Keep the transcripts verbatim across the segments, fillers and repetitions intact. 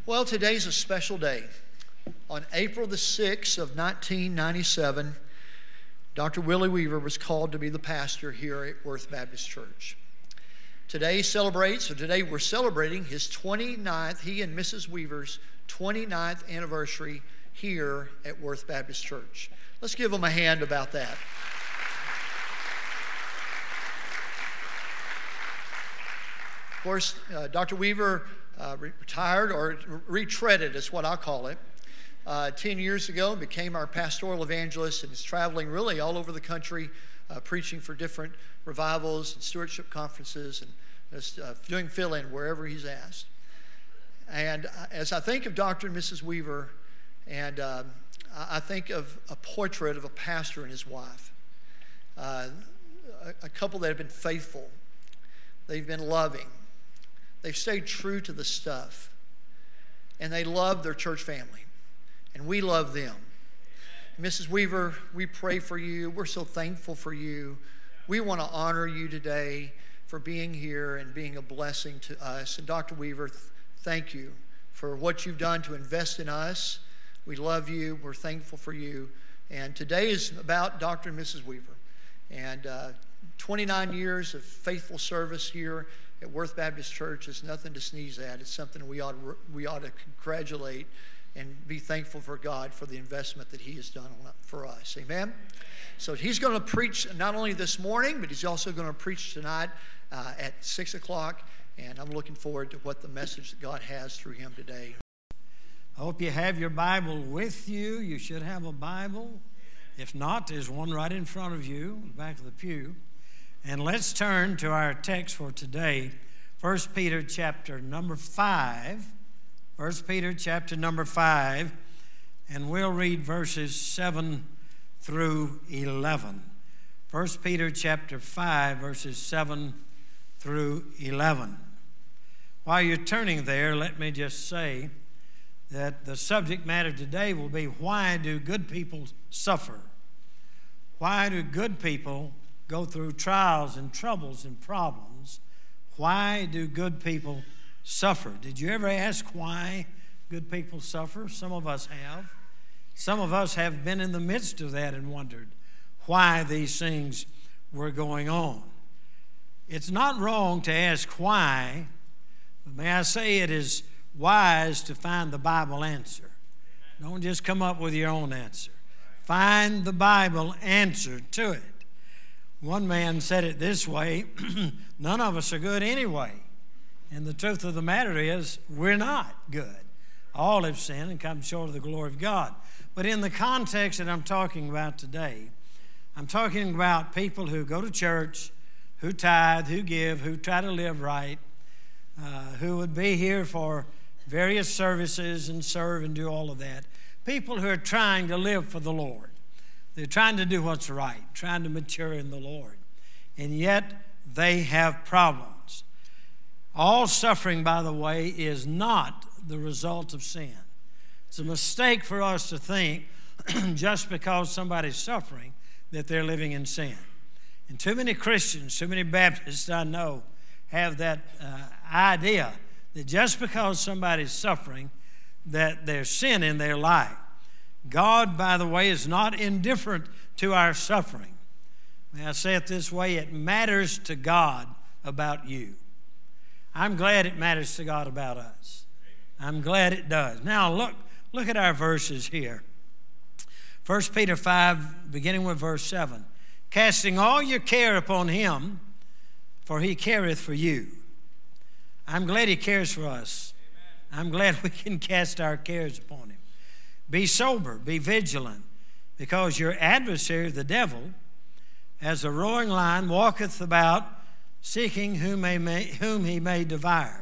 Well, today's a special day. On April the sixth of nineteen ninety-seven, Doctor Willie Weaver was called to be the pastor here at Worth Baptist Church. Today celebrates, or today we're celebrating his twenty-ninth, he and Missus Weaver's twenty-ninth anniversary here at Worth Baptist Church. Let's give them a hand about that. Of course, uh, Doctor Weaver uh, re- retired, or retreaded is what I'll call it, uh, ten years ago, became our pastoral evangelist, and is traveling really all over the country, uh, preaching for different revivals and stewardship conferences, and just uh, doing fill-in wherever he's asked. And as I think of Doctor and Missus Weaver, and um, I think of a portrait of a pastor and his wife, uh, a, a couple that have been faithful, they've been loving, they've stayed true to the stuff, and they love their church family, and we love them. Missus Weaver, we pray for you. We're so thankful for you. We want to honor you today for being here and being a blessing to us. And Doctor Weaver, th- thank you for what you've done to invest in us. We love you. We're thankful for you. And today is about Doctor and Missus Weaver. And uh, twenty-nine years of faithful service here at Worth Baptist Church is nothing to sneeze at. It's something we ought to, we ought to congratulate and be thankful for God for the investment that he has done for us. Amen? So he's going to preach not only this morning, but he's also going to preach tonight uh, at six o'clock. And I'm looking forward to what the message that God has through him today. I hope you have your Bible with you. You should have a Bible. If not, there's one right in front of you, in the back of the pew. And let's turn to our text for today, First Peter chapter number five. First Peter chapter number five, and we'll read verses seven through eleven. First Peter chapter five, verses seven through eleven. While you're turning there, let me just say that the subject matter today will be, why do good people suffer? Why do good people go through trials and troubles and problems? Why do good people suffer? Did you ever ask why good people suffer? Some of us have. Some of us have been in the midst of that and wondered why these things were going on. It's not wrong to ask why, but may I say it is wise to find the Bible answer. Don't just come up with your own answer. Find the Bible answer to it. One man said it this way, none of us are good anyway. And the truth of the matter is, we're not good. All have sinned and come short of the glory of God. But in the context that I'm talking about today, I'm talking about people who go to church, who tithe, who give, who try to live right, uh, who would be here for various services and serve and do all of that. People who are trying to live for the Lord. They're trying to do what's right, trying to mature in the Lord. And yet they have problems. All suffering, by the way, is not the result of sin. It's a mistake for us to think just because somebody's suffering that they're living in sin. And too many Christians, too many Baptists I know have that uh, idea that just because somebody's suffering that there's sin in their life. God, by the way, is not indifferent to our suffering. May I say it this way? It matters to God about you. I'm glad it matters to God about us. I'm glad it does. Now look, look at our verses here. First Peter five, beginning with verse seven. Casting all your care upon him, for he careth for you. I'm glad he cares for us. I'm glad we can cast our cares upon him. Be sober, be vigilant, because your adversary, the devil, as a roaring lion, walketh about, seeking whom, may, whom he may devour,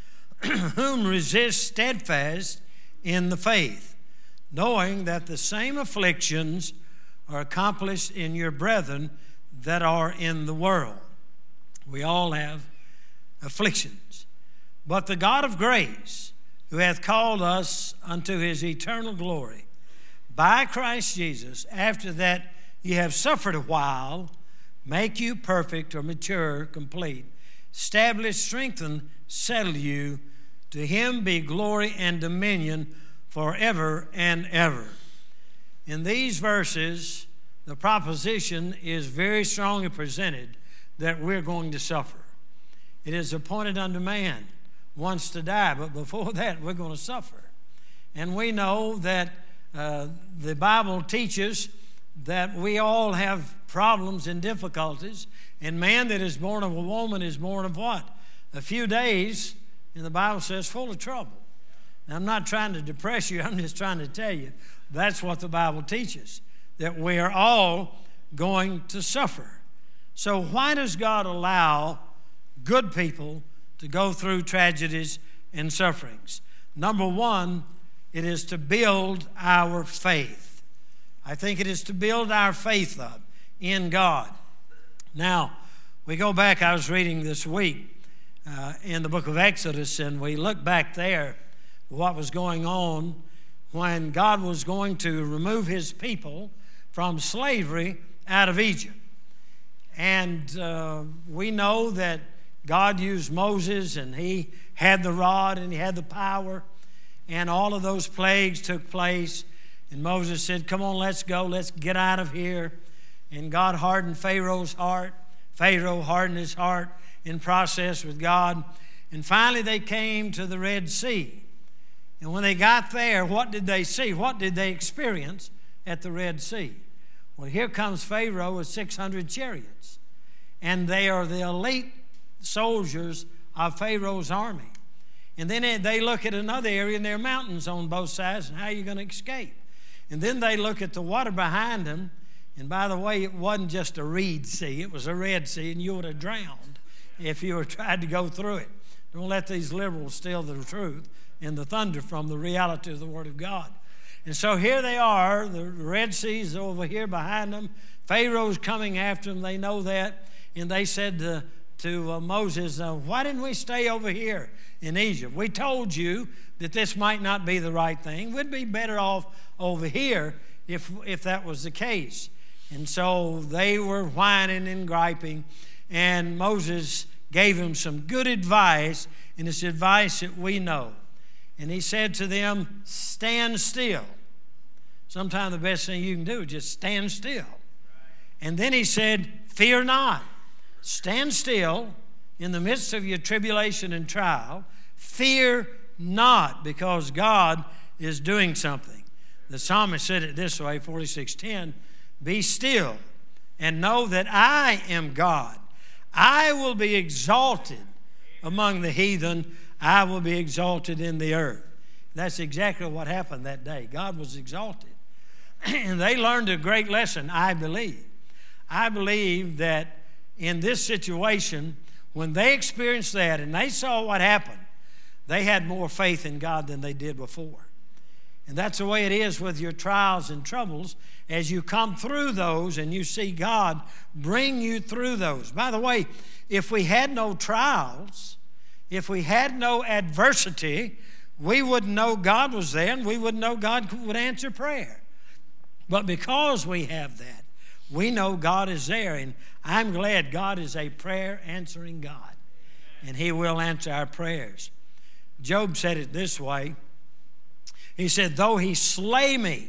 whom resist steadfast in the faith, knowing that the same afflictions are accomplished in your brethren that are in the world. We all have afflictions. But the God of grace, who hath called us unto his eternal glory, by Christ Jesus, after that ye have suffered a while, make you perfect or mature, complete, establish, strengthen, settle you. To him be glory and dominion forever and ever. In these verses, the proposition is very strongly presented that we're going to suffer. It is appointed unto man once to die, but before that, we're going to suffer. And we know that uh, the Bible teaches that we all have problems and difficulties, and man that is born of a woman is born of what? A few days, and the Bible says, full of trouble. Now, I'm not trying to depress you, I'm just trying to tell you that's what the Bible teaches, that we are all going to suffer. So why does God allow good people to go through tragedies and sufferings? Number one, it is to build our faith. I think it is to build our faith up in God. Now, we go back, I was reading this week uh, in the book of Exodus, and we look back there what was going on when God was going to remove his people from slavery out of Egypt. And uh, we know that God used Moses, and he had the rod and he had the power, and all of those plagues took place. And Moses said, come on, let's go, let's get out of here. And God hardened Pharaoh's heart. Pharaoh hardened his heart in process with God. And finally they came to the Red Sea. And when they got there, what did they see? What did they experience at the Red Sea? Well, here comes Pharaoh with six hundred chariots. And they are the elite soldiers of Pharaoh's army. And then they look at another area, and there are mountains on both sides, and how are you going to escape? And then they look at the water behind them, and by the way, it wasn't just a reed sea, it was a Red Sea, and you would have drowned if you were tried to go through it. Don't let these liberals steal the truth and the thunder from the reality of the Word of God. And so here they are, the Red Sea's over here behind them, Pharaoh's coming after them, they know that, and they said to, to uh, Moses, uh, why didn't we stay over here in Egypt? We told you that this might not be the right thing. We'd be better off over here if, if that was the case. And so they were whining and griping, and Moses gave them some good advice, and it's advice that we know. And he said to them, stand still. Sometimes the best thing you can do is just stand still. And then he said, fear not. Stand still in the midst of your tribulation and trial. Fear not, because God is doing something. The psalmist said it this way, forty-six ten, be still and know that I am God. I will be exalted among the heathen. I will be exalted in the earth. That's exactly what happened that day. God was exalted. And they learned a great lesson, I believe. I believe that in this situation, when they experienced that and they saw what happened, they had more faith in God than they did before. And that's the way it is with your trials and troubles. As you come through those and you see God bring you through those. By the way, if we had no trials, if we had no adversity, we wouldn't know God was there, and we wouldn't know God would answer prayer. But because we have that, we know God is there, and I'm glad God is a prayer-answering God, and he will answer our prayers. Job said it this way. He said, though he slay me,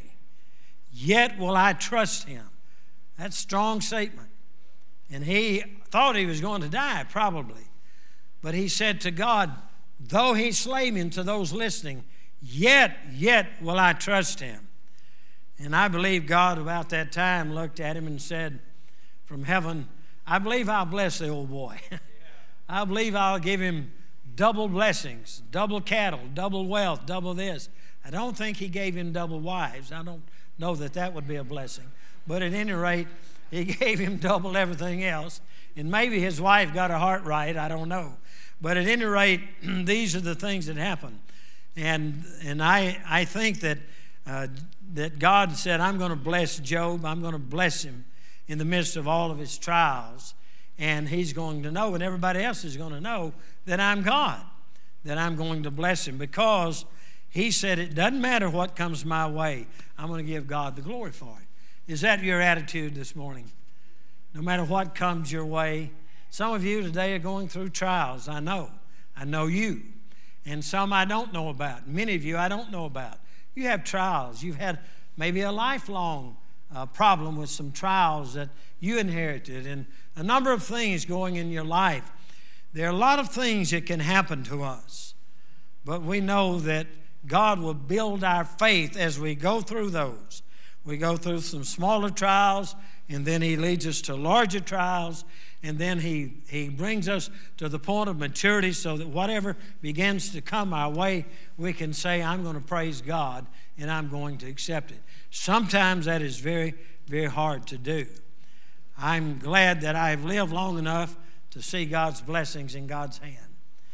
yet will I trust him. That's a strong statement. And he thought he was going to die, probably. But he said to God, though he slay me, and to those listening, yet, yet will I trust him. And I believe God about that time looked at him and said from heaven, I believe I'll bless the old boy. I believe I'll give him double blessings, double cattle, double wealth, double this. I don't think he gave him double wives. I don't know that that would be a blessing. But at any rate, he gave him double everything else. And maybe his wife got her heart right. I don't know. But at any rate, these are the things that happen. And and I, I think that, uh, that God said, I'm going to bless Job. I'm going to bless him in the midst of all of his trials. And he's going to know, and everybody else is going to know, that I'm God, that I'm going to bless him, because he said it doesn't matter what comes my way. I'm going to give God the glory for it. Is that your attitude this morning? No matter what comes your way. Some of you today are going through trials. I know. I know you. and some I don't know about. Many of you I don't know about. You have trials. You've had maybe a lifelong uh, problem with some trials that you inherited and a number of things going in your life. There are a lot of things that can happen to us, but we know that God will build our faith as we go through those. We go through some smaller trials, and then He leads us to larger trials, and then he, he brings us to the point of maturity so that whatever begins to come our way, we can say, I'm going to praise God, and I'm going to accept it. Sometimes that is very, very hard to do. I'm glad that I've lived long enough to see God's blessings in God's hand.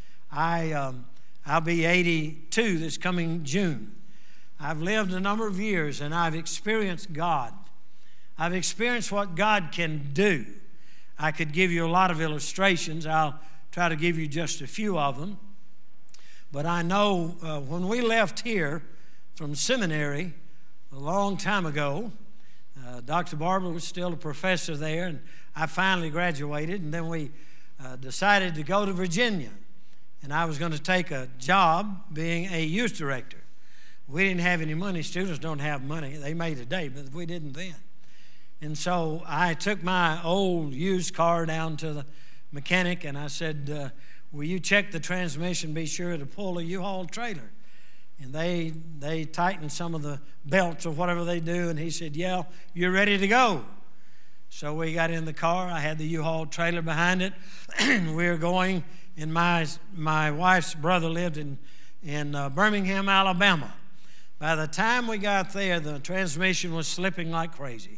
I, um, I'll be eighty-two this coming June. I've lived a number of years, and I've experienced God. I've experienced what God can do. I could give you a lot of illustrations. I'll try to give you just a few of them. But I know uh, when we left here from seminary a long time ago, uh, Doctor Barber was still a professor there, and I finally graduated, and then we uh, decided to go to Virginia. And I was going to take a job being a youth director. We didn't have any money. Students don't have money. They may today, but we didn't then. And so I took my old used car down to the mechanic, and I said, uh, will you check the transmission, be sure to pull a U-Haul trailer? And they they tightened some of the belts or whatever they do, and he said, yeah, you're ready to go. So we got in the car. I had the U-Haul trailer behind it, and we were going, and my, my wife's brother lived in, in uh, Birmingham, Alabama. By the time we got there, the transmission was slipping like crazy.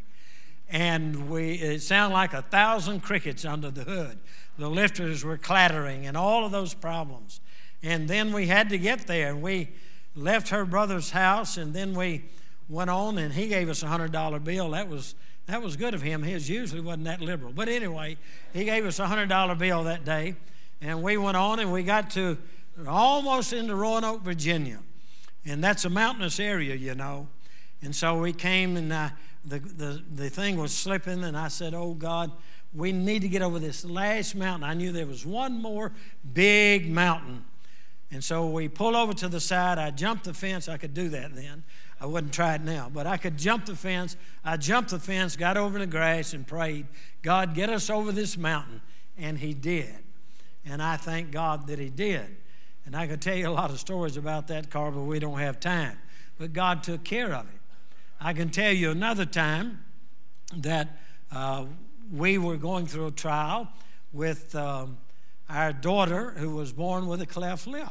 And we it sounded like a thousand crickets under the hood. The lifters were clattering and all of those problems. And then we had to get there. We left her brother's house, and then we went on, and he gave us a one hundred dollar bill. That was that was good of him. His usually wasn't that liberal. But anyway, he gave us a one hundred dollar bill that day, and we went on, and we got to almost into Roanoke, Virginia. And that's a mountainous area, you know. And so we came, and uh, the, the, the thing was slipping, and I said, oh, God, we need to get over this last mountain. I knew there was one more big mountain. And so we pulled over to the side. I jumped the fence. I could do that then. I wouldn't try it now. But I could jump the fence. I jumped the fence, got over in the grass, and prayed, God, get us over this mountain. And He did. And I thank God that He did. And I could tell you a lot of stories about that car, but we don't have time. But God took care of it. I can tell you another time that uh, we were going through a trial with um, our daughter who was born with a cleft lip.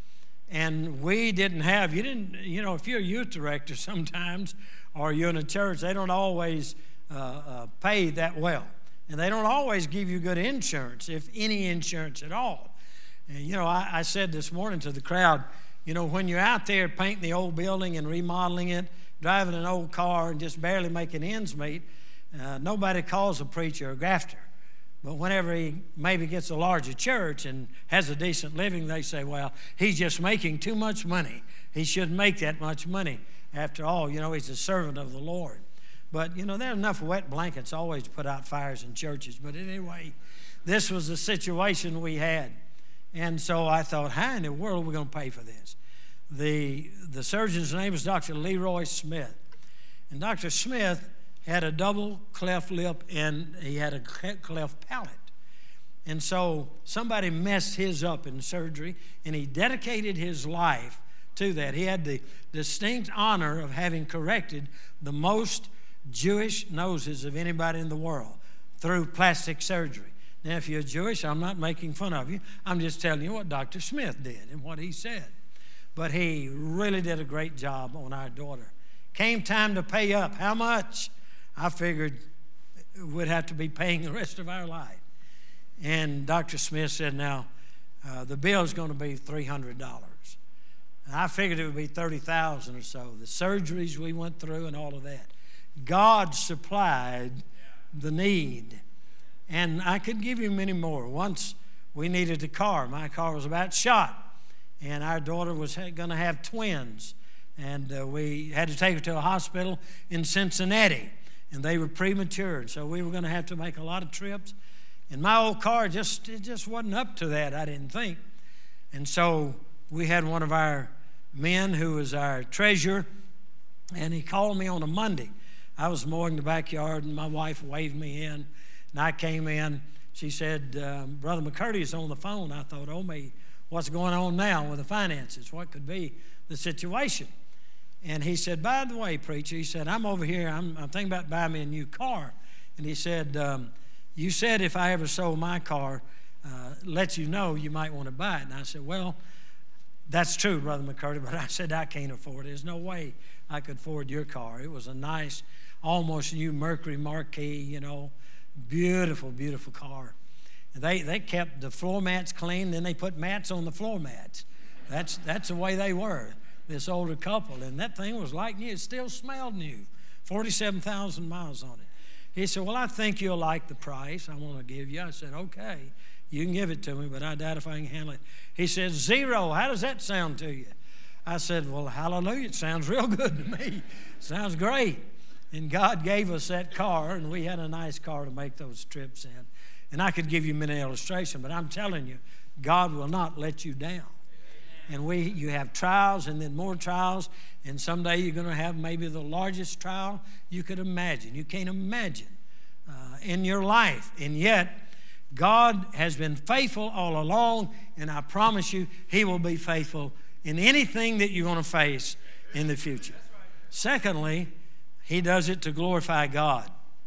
And we didn't have, you didn't, you know, if you're a youth director sometimes, or you're in a church, they don't always uh, uh, pay that well. And they don't always give you good insurance, if any insurance at all. And, you know, I, I said this morning to the crowd, you know, when you're out there painting the old building and remodeling it, driving an old car and just barely making ends meet, uh, nobody calls a preacher a grafter. But whenever he maybe gets a larger church and has a decent living, they say, well, he's just making too much money. He shouldn't make that much money. After all, you know, he's a servant of the Lord. But, you know, there are enough wet blankets always to put out fires in churches. But anyway, this was the situation we had. And so I thought, how in the world are we going to pay for this? The, the surgeon's name was Doctor Leroy Smith. And Doctor Smith had a double cleft lip, and he had a cleft palate. And so somebody messed his up in surgery, and he dedicated his life to that. He had the distinct honor of having corrected the most Jewish noses of anybody in the world through plastic surgery. Now, if you're Jewish, I'm not making fun of you. I'm just telling you what Doctor Smith did and what he said. But he really did a great job on our daughter. Came time to pay up. How much? I figured we'd have to be paying the rest of our life. And Doctor Smith said, now, uh, the bill's going to be three hundred dollars. And I figured it would be thirty thousand dollars or so. The surgeries we went through and all of that. God supplied the need. And I could give you many more. Once we needed a car. My car was about shot. And our daughter was going to have twins. And uh, we had to take her to a hospital in Cincinnati. And they were premature. So we were going to have to make a lot of trips. And my old car just, it just wasn't up to that, I didn't think. And so we had one of our men who was our treasurer, and he called me on a Monday. I was mowing the backyard, and my wife waved me in, and I came in. She said, um, Brother McCurdy is on the phone. I thought, oh, me, what's going on now with the finances? What could be the situation? And he said, by the way, preacher, he said, I'm over here. I'm, I'm thinking about buying me a new car. And he said, um, you said if I ever sold my car, uh, let you know you might want to buy it. And I said, well, that's true, Brother McCurdy, but I said, I can't afford it. There's no way I could afford your car. It was a nice, almost new Mercury Marquis, you know, beautiful, beautiful car. And they, they kept the floor mats clean, then they put mats on the floor mats. That's, that's the way they were, this older couple. And that thing was like new. It still smelled new, forty-seven thousand miles on it. He said, well, I think you'll like the price I want to give you. I said, okay, you can give it to me, but I doubt if I can handle it. He said, zero, how does that sound to you? I said, well, hallelujah, it sounds real good to me. Sounds great. And God gave us that car, and we had a nice car to make those trips in. And I could give you many illustrations, but I'm telling you, God will not let you down. And we, you have trials and then more trials, and someday you're going to have maybe the largest trial you could imagine. You can't imagine uh, in your life. And yet, God has been faithful all along, and I promise you, He will be faithful in anything that you're going to face in the future. Secondly, He does it to glorify God.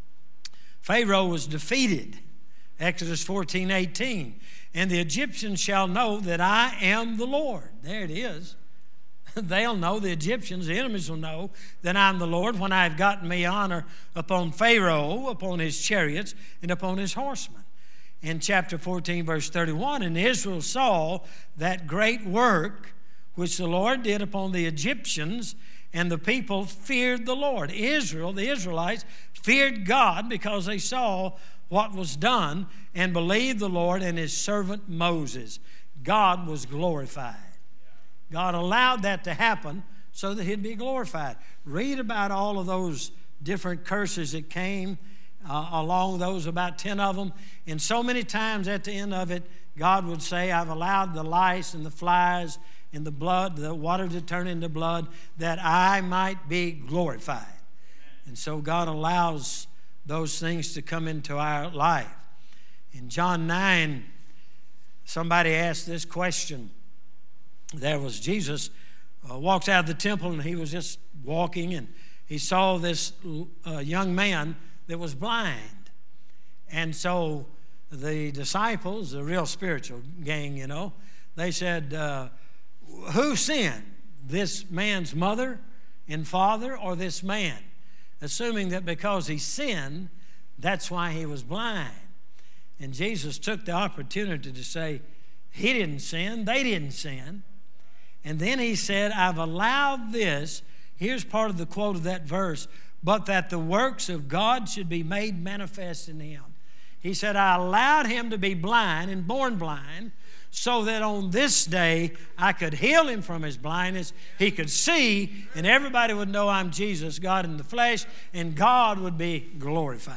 Pharaoh was defeated. Exodus fourteen eighteen. And the Egyptians shall know that I am the Lord. There it is. They'll know, the Egyptians, the enemies will know that I'm the Lord when I have gotten me honor upon Pharaoh, upon his chariots, and upon his horsemen. In chapter fourteen, verse thirty-one, and Israel saw that great work which the Lord did upon the Egyptians, and the people feared the Lord. Israel, the Israelites, feared God because they saw what was done and believed the Lord and His servant Moses. God was glorified. God allowed that to happen so that He'd be glorified. Read about all of those different curses that came uh, along those, about ten of them. And so many times at the end of it, God would say, I've allowed the lice and the flies and the blood, the water to turn into blood, that I might be glorified. And so God allows those things to come into our life. In John nine, somebody asked this question. There was Jesus uh, walks out of the temple, and he was just walking, and he saw this uh, young man that was blind. And so the disciples, the real spiritual gang, you know, they said, uh, who sinned? This man's mother and father, or this man? Assuming that because he sinned, that's why he was blind. And Jesus took the opportunity to say, he didn't sin, they didn't sin. And then he said, I've allowed this, here's part of the quote of that verse, but that the works of God should be made manifest in him. He said, I allowed him to be blind and born blind, so that on this day I could heal him from his blindness. He could see, and everybody would know I'm Jesus, God in the flesh, and God would be glorified.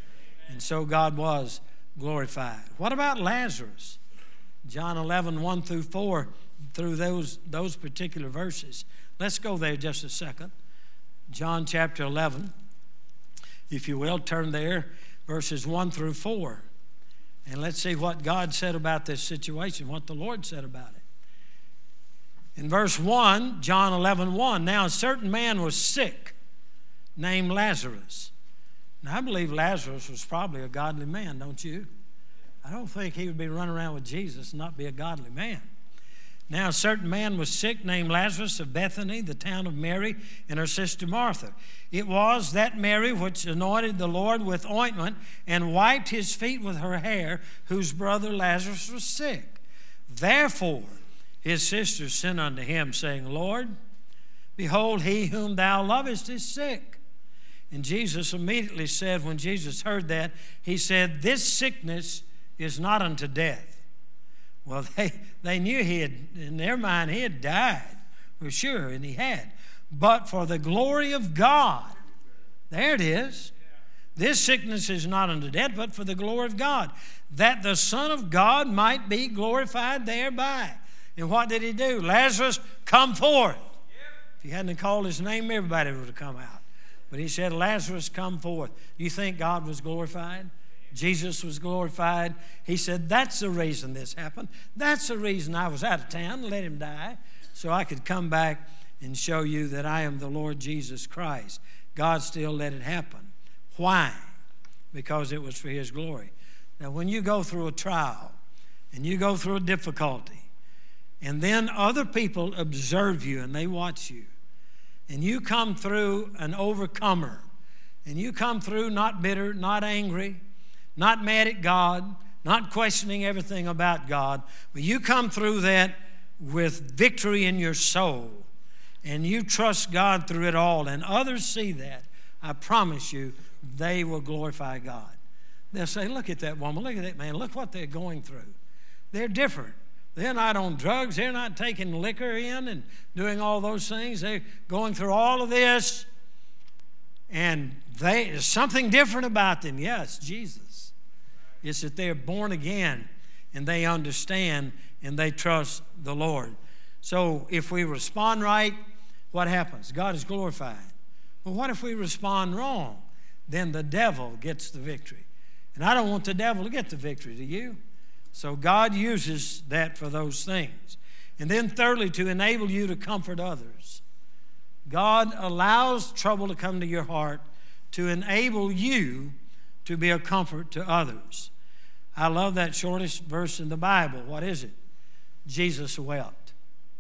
And so God was glorified. What about Lazarus? John eleven, one through four, through those, those particular verses. Let's go there just a second. John chapter eleven, if you will, turn there, verses one through four. And let's see what God said about this situation, what the Lord said about it. In verse one, John eleven, one, now a certain man was sick, named Lazarus. Now, I believe Lazarus was probably a godly man, don't you? I don't think he would be running around with Jesus and not be a godly man. Now, a certain man was sick, named Lazarus of Bethany, the town of Mary, and her sister Martha. It was that Mary which anointed the Lord with ointment and wiped his feet with her hair, whose brother Lazarus was sick. Therefore, his sisters sent unto him, saying, Lord, behold, he whom thou lovest is sick. And Jesus immediately said, when Jesus heard that, he said, this sickness is not unto death. Well, they, they knew he had, in their mind, he had died, for sure, and he had. But for the glory of God, there it is. This sickness is not unto death, but for the glory of God, that the Son of God might be glorified thereby. And what did he do? Lazarus, come forth. If he hadn't called his name, everybody would have come out. But he said, Lazarus, come forth. You think God was glorified? Jesus was glorified. He said, that's the reason this happened. That's the reason I was out of town, let him die, so I could come back and show you that I am the Lord Jesus Christ. God still let it happen. Why? Because it was for his glory. Now, when you go through a trial and you go through a difficulty, and then other people observe you and they watch you, and you come through an overcomer, and you come through not bitter, not angry, not mad at God, not questioning everything about God, but you come through that with victory in your soul, and you trust God through it all, and others see that, I promise you, they will glorify God. They'll say, look at that woman, look at that man, look what they're going through. They're different. They're not on drugs. They're not taking liquor in and doing all those things. They're going through all of this, and they, there's something different about them. Yes, Jesus. It's that they're born again, and they understand, and they trust the Lord. So if we respond right, what happens? God is glorified. But what if we respond wrong? Then the devil gets the victory. And I don't want the devil to get the victory, do you? So God uses that for those things. And then thirdly, to enable you to comfort others. God allows trouble to come to your heart to enable you to be a comfort to others. I love that shortest verse in the Bible. What is it? Jesus wept.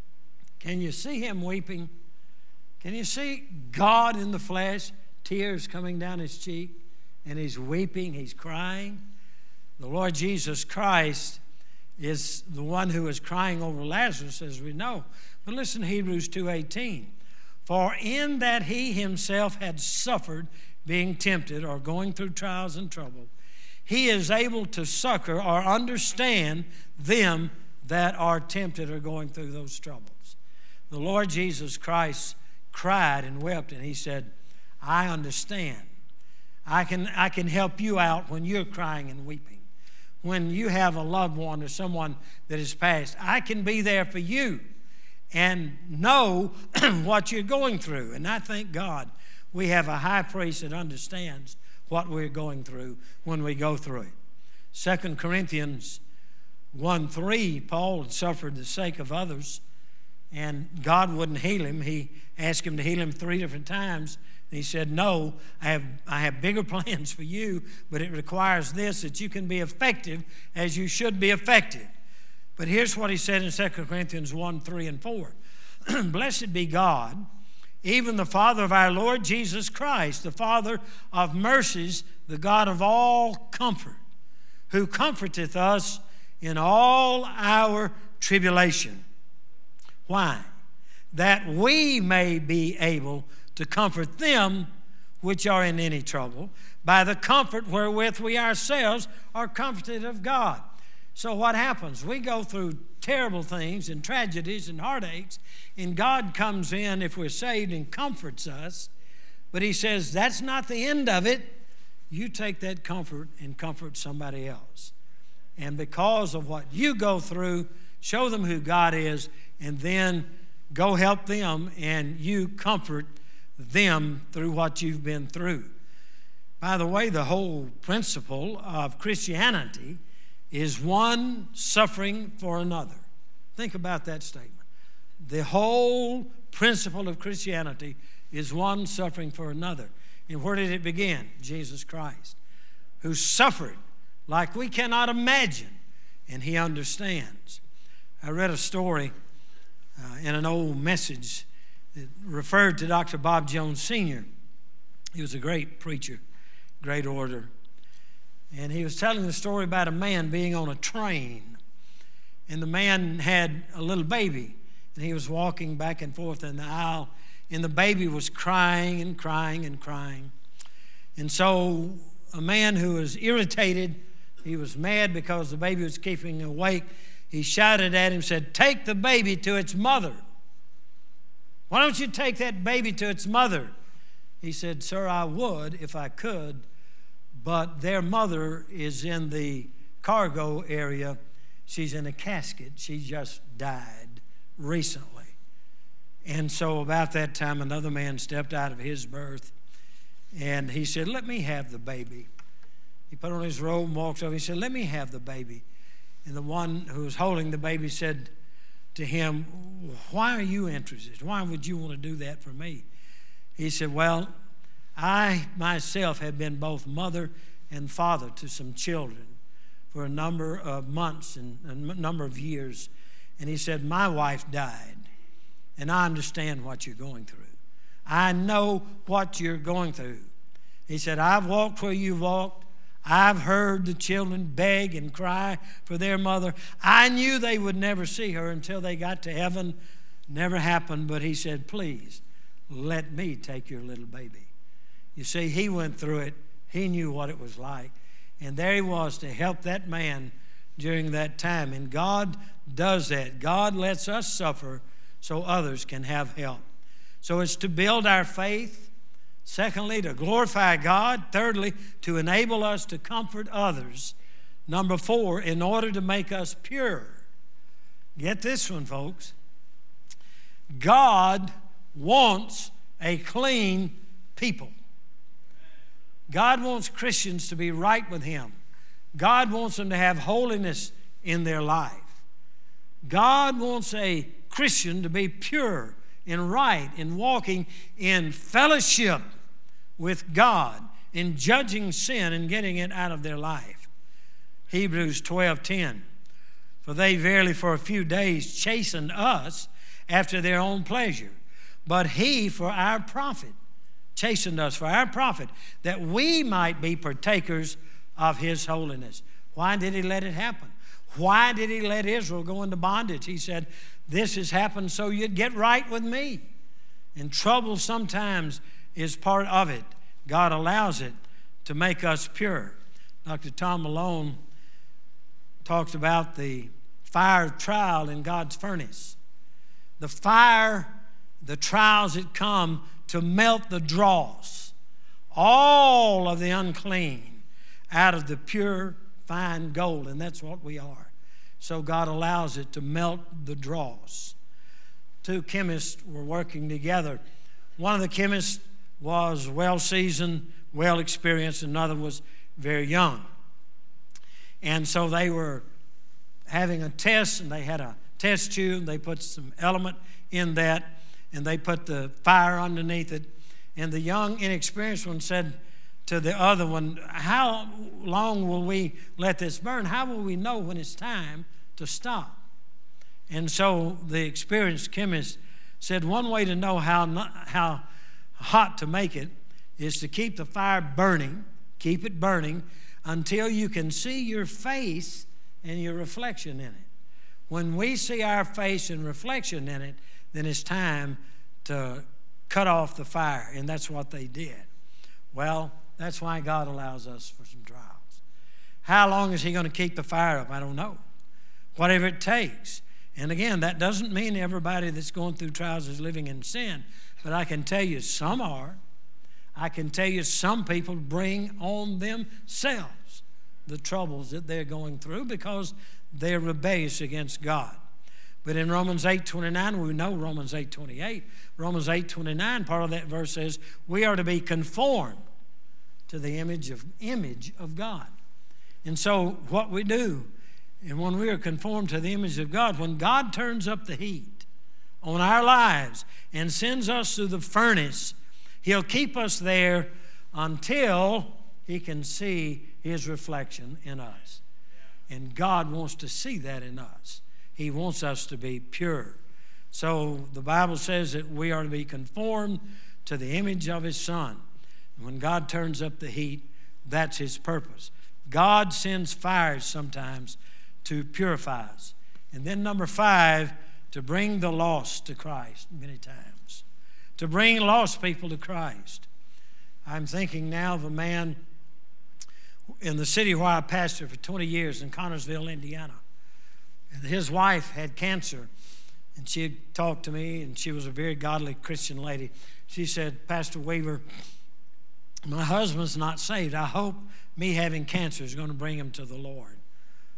Can you see him weeping? Can you see God in the flesh, tears coming down his cheek, and he's weeping, he's crying? The Lord Jesus Christ is the one who is crying over Lazarus, as we know. But listen to Hebrews two eighteen. For in that he himself had suffered being tempted, or going through trials and trouble, he is able to succor or understand them that are tempted or going through those troubles. The Lord Jesus Christ cried and wept, and he said, I understand. I can, I can help you out when you're crying and weeping. When you have a loved one or someone that has passed, I can be there for you and know what you're going through. And I thank God we have a high priest that understands what we're going through when we go through it. Second Corinthians one three, Paul had suffered the sake of others, and God wouldn't heal him. He asked him to heal him three different times. And he said, no, I have, I have bigger plans for you, but it requires this, that you can be effective as you should be effective. But here's what he said in Second Corinthians one, three, and four. Blessed be God, even the Father of our Lord Jesus Christ, the Father of mercies, the God of all comfort, who comforteth us in all our tribulation. Why? That we may be able to comfort them which are in any trouble by the comfort wherewith we ourselves are comforted of God. So what happens? We go through terrible things and tragedies and heartaches, and God comes in, if we're saved, and comforts us. But he says, that's not the end of it. You take that comfort and comfort somebody else. And because of what you go through, show them who God is, and then go help them, and you comfort them through what you've been through. By the way, the whole principle of Christianity is one suffering for another. Think about that statement. The whole principle of Christianity is one suffering for another. And where did it begin? Jesus Christ, who suffered like we cannot imagine, and he understands. I read a story uh, in an old message that referred to Doctor Bob Jones Senior He was a great preacher, great orator. And he was telling the story about a man being on a train. And the man had a little baby. And he was walking back and forth in the aisle. And the baby was crying and crying and crying. And so a man who was irritated, he was mad because the baby was keeping him awake. He shouted at him, said, take the baby to its mother. Why don't you take that baby to its mother? He said, sir, I would if I could, but their mother is in the cargo area. she's in a casket. She just died recently. And so about that time, another man stepped out of his berth, and he said, let me have the baby. He put on his robe and walked over. He said, let me have the baby. And the one who was holding the baby said to him, why are you interested? Why would you want to do that for me? He said, well, I myself have been both mother and father to some children for a number of months and a number of years. And he said, my wife died, and I understand what you're going through. I know what you're going through. He said, I've walked where you've walked. I've heard the children beg and cry for their mother. I knew they would never see her until they got to heaven. Never happened, but he said, please, let me take your little baby. You see, he went through it. He knew what it was like. And there he was to help that man during that time. And God does that. God lets us suffer so others can have help. So it's to build our faith. Secondly, to glorify God. Thirdly, to enable us to comfort others. Number four, in order to make us pure. Get this one, folks. God wants a clean people. God wants Christians to be right with Him. God wants them to have holiness in their life. God wants a Christian to be pure and right in walking in fellowship with God, in judging sin and getting it out of their life. Hebrews twelve ten. For they verily for a few days chastened us after their own pleasure, but He for our profit chastened us for our profit, that we might be partakers of His holiness. Why did He let it happen? Why did He let Israel go into bondage? He said, this has happened so you'd get right with me. And trouble sometimes is part of it. God allows it to make us pure. Doctor Tom Malone talks about the fire trial in God's furnace. The fire, the trials that come to melt the dross, all of the unclean out of the pure, fine gold. And that's what we are. So God allows it to melt the dross. Two chemists were working together. One of the chemists was well-seasoned, well-experienced, and another was very young. And so they were having a test, and they had a test tube. They put some element in that, and they put the fire underneath it. And the young, inexperienced one said to the other one, how long will we let this burn? How will we know when it's time to stop? And so the experienced chemist said one way to know how, not, how hot to make it is to keep the fire burning, keep it burning until you can see your face and your reflection in it. When we see our face and reflection in it, then it's time to cut off the fire. And that's what they did. Well, that's why God allows us for some trials. How long is He going to keep the fire up? I don't know. Whatever it takes. And again, that doesn't mean everybody that's going through trials is living in sin. But I can tell you some are. I can tell you some people bring on themselves the troubles that they're going through because they're rebellious against God. But in Romans eight twenty-nine, we know Romans eight twenty-eight. Romans eight twenty-nine, part of that verse says, we are to be conformed to the image of, image of God. And so what we do, and when we are conformed to the image of God, when God turns up the heat on our lives and sends us through the furnace, He'll keep us there until He can see His reflection in us. And God wants to see that in us. He wants us to be pure. So the Bible says that we are to be conformed to the image of His Son. And when God turns up the heat, that's His purpose. God sends fires sometimes to purify us. And then number five, to bring the lost to Christ many times. To bring lost people to Christ. I'm thinking now of a man in the city where I pastored for twenty years in Connersville, Indiana. And his wife had cancer. And she had talked to me, and she was a very godly Christian lady. She said, Pastor Weaver, my husband's not saved. I hope me having cancer is going to bring him to the Lord.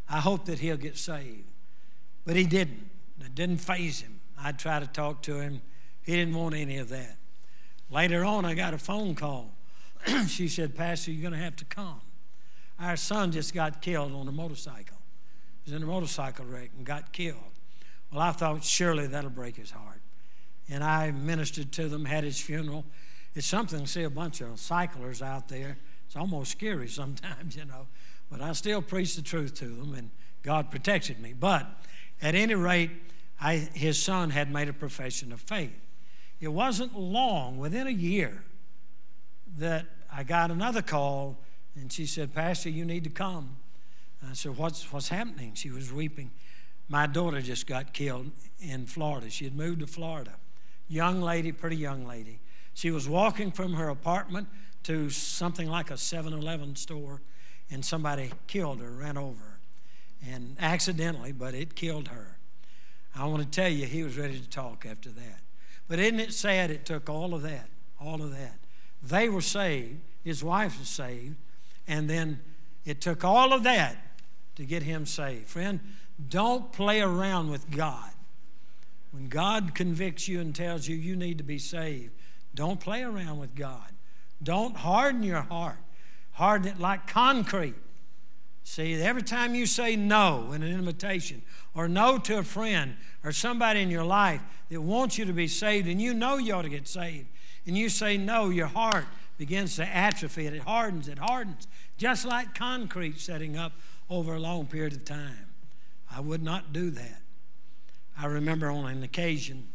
I hope that he'll get saved. But he didn't. It didn't faze him. I'd try to talk to him. He didn't want any of that. Later on, I got a phone call. She said, Pastor, you're going to have to come. Our son just got killed on a motorcycle. He was in a motorcycle wreck and got killed. Well, I thought, surely that'll break his heart. And I ministered to them, had his funeral. It's something to see a bunch of cyclers out there. It's almost scary sometimes, you know. But I still preached the truth to them, and God protected me. But at any rate, I, his son had made a profession of faith. It wasn't long, within a year, that I got another call, and she said, Pastor, you need to come. And I said, what's, what's happening? She was weeping. My daughter just got killed in Florida. She had moved to Florida. Young lady, pretty young lady. She was walking from her apartment to something like a seven eleven store, and somebody killed her, ran over her. And accidentally, but it killed her. I want to tell you, he was ready to talk after that. But isn't it sad it took all of that, all of that. They were saved, his wife was saved, and then it took all of that to get him saved. Friend, don't play around with God. When God convicts you and tells you you need to be saved, don't play around with God. Don't harden your heart. Harden it like concrete. See, every time you say no in an invitation or no to a friend or somebody in your life that wants you to be saved and you know you ought to get saved, and you say no, your heart begins to atrophy. It hardens, it hardens, just like concrete setting up over a long period of time. I would not do that. I remember on an occasion,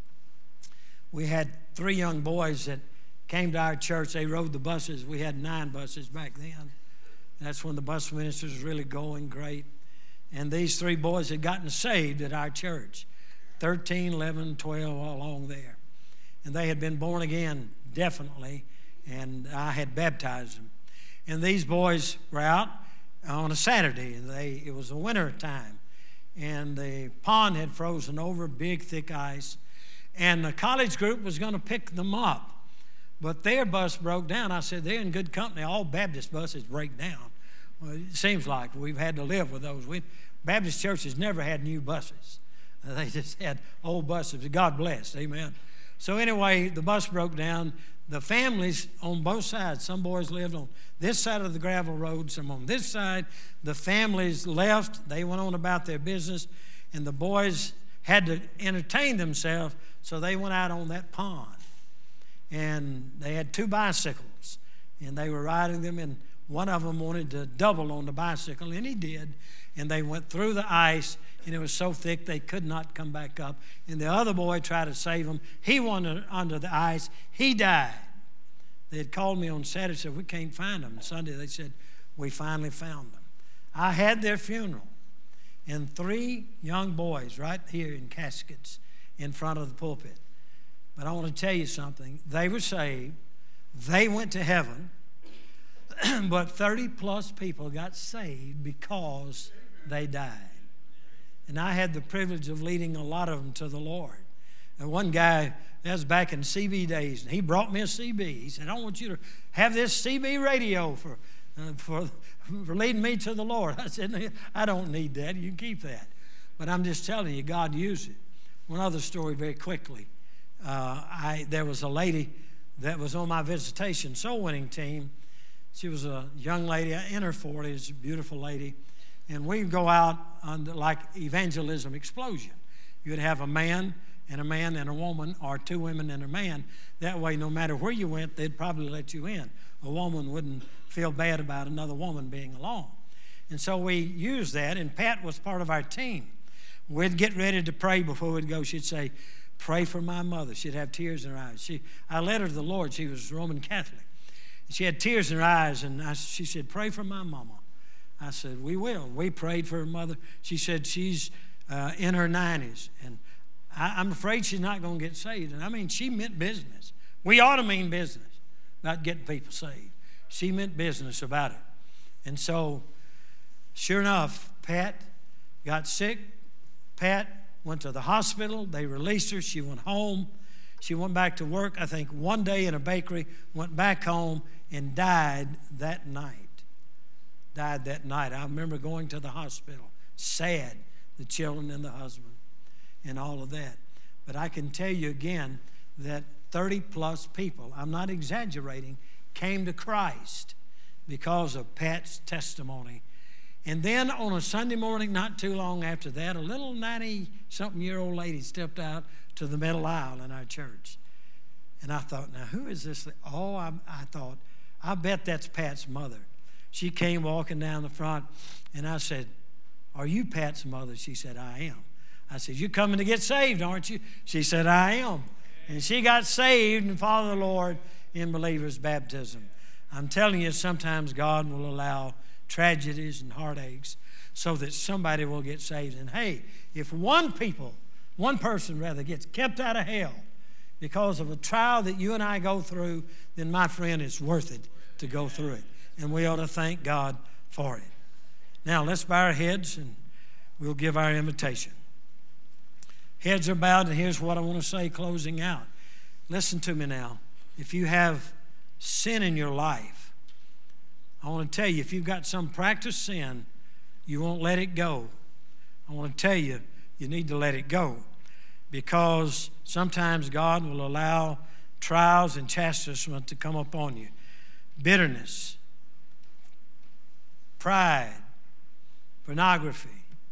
we had three young boys that came to our church. They rode the buses. We had nine buses back then. That's when the bus ministers was really going great. And these three boys had gotten saved at our church, thirteen, eleven, twelve, all along there. And they had been born again, definitely, and I had baptized them. And these boys were out on a Saturday, and they it was a winter time. And the pond had frozen over, big, thick ice. And the college group was going to pick them up. But their bus broke down. I said, they're in good company. All Baptist buses break down. Well, it seems like we've had to live with those. We, Baptist churches never had new buses. Uh, they just had old buses. God bless. Amen. So anyway, the bus broke down. The families on both sides, some boys lived on this side of the gravel road, some on this side. The families left. They went on about their business. And the boys had to entertain themselves, so they went out on that pond. And they had two bicycles, and they were riding them, and one of them wanted to double on the bicycle, and he did. And they went through the ice, and it was so thick they could not come back up. And the other boy tried to save him. He went under the ice. He died. They had called me on Saturday and said, we can't find them. Sunday they said, we finally found them. I had their funeral, and three young boys right here in caskets in front of the pulpit. But I want to tell you something. They were saved. They went to heaven. But thirty plus people got saved because they died. And I had the privilege of leading a lot of them to the Lord. And one guy, that was back in C B days, and he brought me a C B. He said, I want you to have this C B radio for, uh, for, for leading me to the Lord. I said, I don't need that. You can keep that. But I'm just telling you, God used it. One other story very quickly. Uh, I there was a lady that was on my visitation soul winning team. She was a young lady in her forties, a beautiful lady. And we'd go out on the, like evangelism explosion. You'd have a man and a man and a woman, or two women and a man. That way, no matter where you went, they'd probably let you in. A woman wouldn't feel bad about another woman being along. And so we used that, and Pat was part of our team. We'd get ready to pray before we'd go. She'd say, pray for my mother. She'd have tears in her eyes. She, I led her to the Lord. She was Roman Catholic. She had tears in her eyes, and I, she said, pray for my mama. I said, we will. We prayed for her mother. She said she's uh, in her nineties, and I, I'm afraid she's not going to get saved. And I mean, she meant business. We ought to mean business about getting people saved. She meant business about it. And so, sure enough, Pat got sick. Pat went to the hospital. They released her. She went home. She went back to work, I think, one day in a bakery, went back home, and died that night. died that night. I remember going to the hospital, sad, the children and the husband and all of that. But I can tell you again that thirty plus people, I'm not exaggerating, came to Christ because of Pat's testimony. And then on a Sunday morning, not too long after that, a little ninety-something-year-old lady stepped out to the middle aisle in our church. And I thought, now, who is this? Oh, I, I thought, I bet that's Pat's mother. She came walking down the front, and I said, are you Pat's mother? She said, I am. I said, you're coming to get saved, aren't you? She said, I am. And she got saved and followed the Lord in believer's baptism. I'm telling you, sometimes God will allow tragedies and heartaches so that somebody will get saved. And hey, if one people, one person rather, gets kept out of hell because of a trial that you and I go through, then my friend, it's worth it to go through it. And we ought to thank God for it. Now, let's bow our heads and we'll give our invitation. Heads are bowed, and here's what I want to say closing out. Listen to me now. If you have sin in your life, I want to tell you, if you've got some practiced sin, you won't let it go. I want to tell you, you need to let it go, because sometimes God will allow trials and chastisement to come upon you. Bitterness, pride, pornography,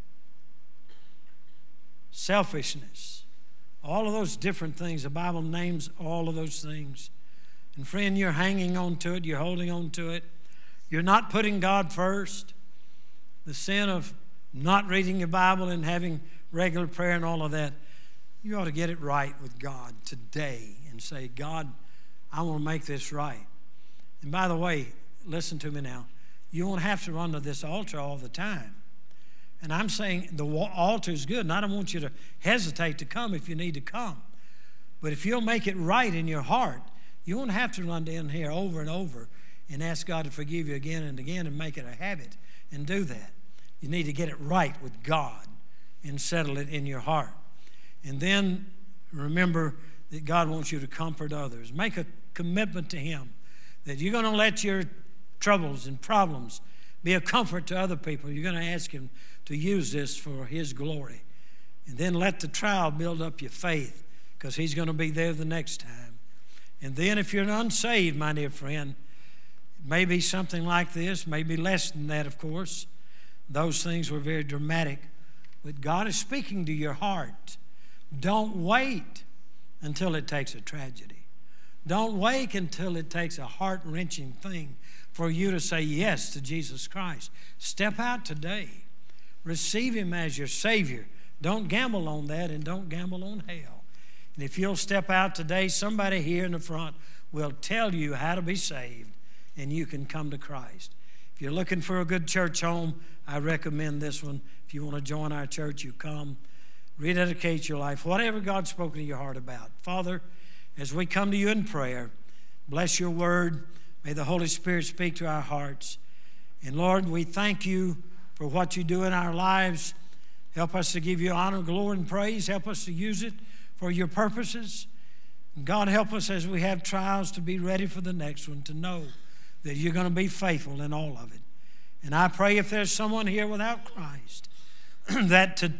selfishness, all of those different things. The Bible names all of those things. And friend, you're hanging on to it. You're holding on to it. You're not putting God first. The sin of not reading your Bible and having regular prayer and all of that, you ought to get it right with God today and say, God, I want to make this right. And by the way, listen to me now. You won't have to run to this altar all the time. And I'm saying the altar is good, and I don't want you to hesitate to come if you need to come. But if you'll make it right in your heart, you won't have to run down here over and over and ask God to forgive you again and again and make it a habit and do that. You need to get it right with God and settle it in your heart. And then remember that God wants you to comfort others. Make a commitment to Him that you're going to let your troubles and problems be a comfort to other people. You're going to ask Him to use this for His glory. And then let the trial build up your faith, because He's going to be there the next time. And then if you're unsaved, my dear friend, it may be something like this, maybe less than that, of course. Those things were very dramatic. But God is speaking to your heart. Don't wait until it takes a tragedy. Don't wait until it takes a heart-wrenching thing for you to say yes to Jesus Christ. Step out today. Receive Him as your Savior. Don't gamble on that, and don't gamble on hell. And if you'll step out today, somebody here in the front will tell you how to be saved, and you can come to Christ. If you're looking for a good church home, I recommend this one. If you want to join our church, you come. Rededicate your life, whatever God's spoken to your heart about. Father, as we come to you in prayer, bless your word. May the Holy Spirit speak to our hearts. And Lord, we thank you for what you do in our lives. Help us to give you honor, glory, and praise. Help us to use it for your purposes. And God, help us as we have trials to be ready for the next one, to know that you're going to be faithful in all of it. And I pray if there's someone here without Christ, that to,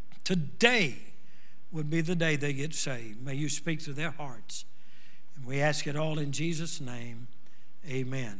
today would be the day they get saved. May you speak to their hearts. And we ask it all in Jesus' name. Amen.